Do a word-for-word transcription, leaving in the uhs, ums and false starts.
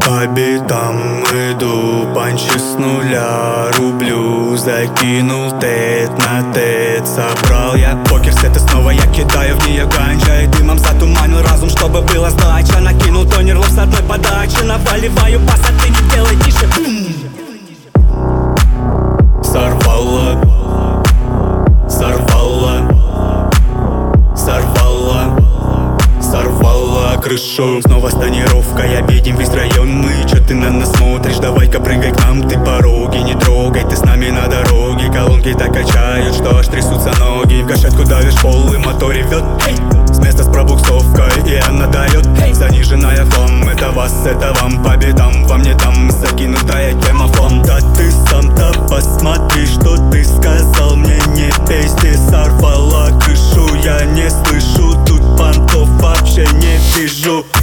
По битам иду, панчи с нуля рублю. Закинул тет на тет, собрал я покер сет и снова я кидаю в нее ганджа. И дымом затуманил разум, чтобы была сдача. Накинул тонер лоб с одной подачи. Наваливаю бас, а ты не делай тише. Сорвала, сорвала, сорвала, сорвала крышу. Снова с тонировкой обидим весь район мы. Чё ты на нас смотришь? Давай-ка прыгай к нам, ты пороги не трогай. Ты с нами на дороге, колонки так качают, что аж трясутся ноги. В гашетку давишь пол и мотор ревет, эй! С места с пробуксовкой и она дает, эй! Заниженная хлам, это вас, это вам. По бедам вам не дам, закинутая тема фон. Да ты сам-то посмотри, что ты сказал мне. Не пейте, сорвала крышу, я не слышу. Тут понтов вообще не вижу.